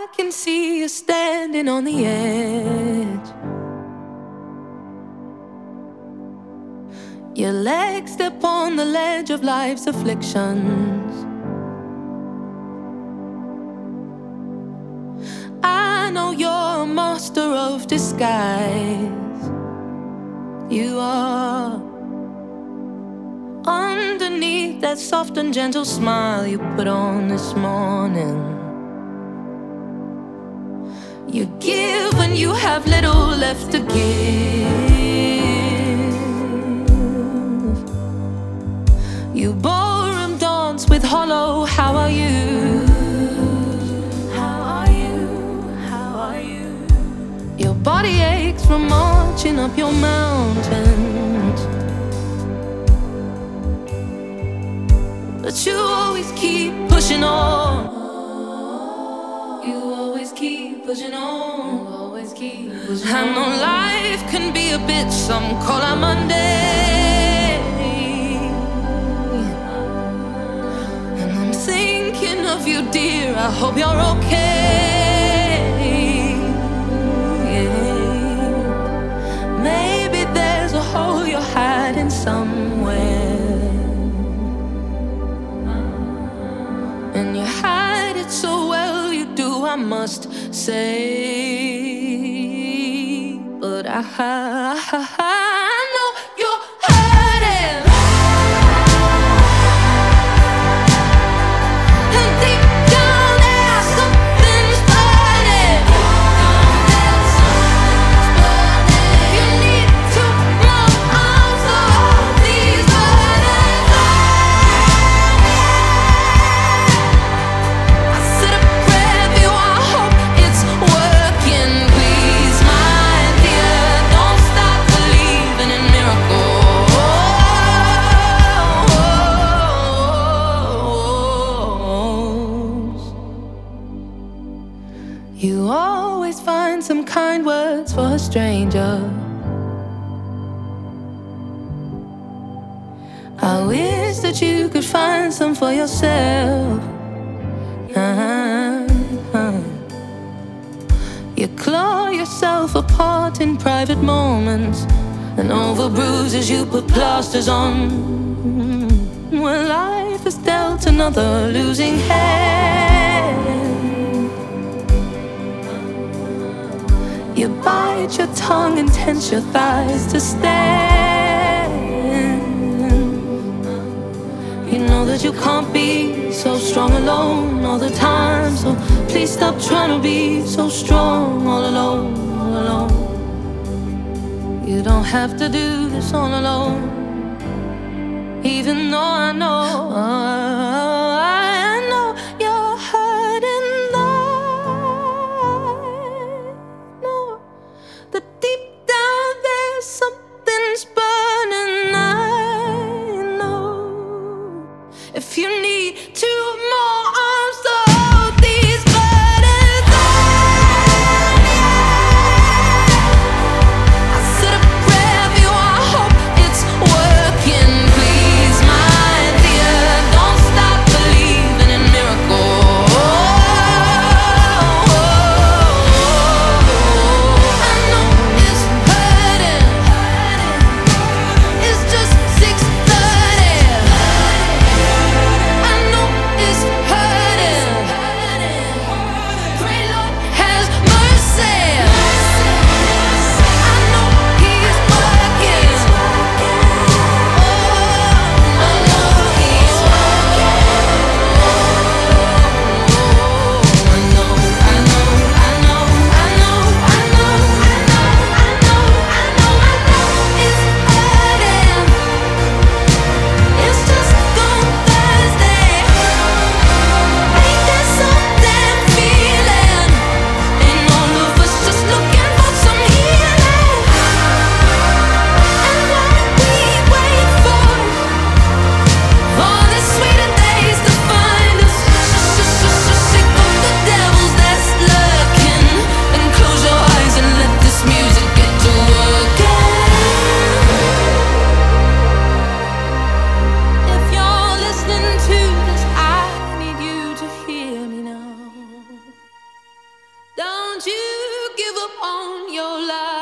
I can see you standing on the edge. Your legs step on the ledge of life's afflictions. I know you're a master of disguise. You are. Underneath that soft and gentle smile you put on this morning, you give when you have little left to give. You ballroom dance with hollow, how are you? How are you? How are you? Your body aches from marching up your mountains, but you always keep pushing on. You always keep pushing on. You always keep pushing on. I know life can be a bitch, some call her Monday, and I'm thinking of you, dear, I hope you're okay. Yeah. Maybe there's a hole you're hiding somewhere, and you hide it so well, you do, I must say. But I know you're hurting, and deep down there something's burning. You need two more arms to hold these burdens. I said a prayer for you, I hope it's working. Please, my dear, don't stop believing in miracles. You always find some kind words for a stranger. I wish that you could find some for yourself. You claw yourself apart in private moments, and over bruises you put plasters on. When life has dealt another losing hand, you bite your tongue and tense your thighs to stand. You know that you can't be so strong alone all the time, so please stop trying to be so strong all alone, all alone. You don't have to do this all alone, even though I know you're hurting. I know that deep down there's something's burning. I know if you need two more arms to hold these burdens. I said a prayer for you, I hope it's working. Please, my dear, don't stop believing. don't you give up on your life.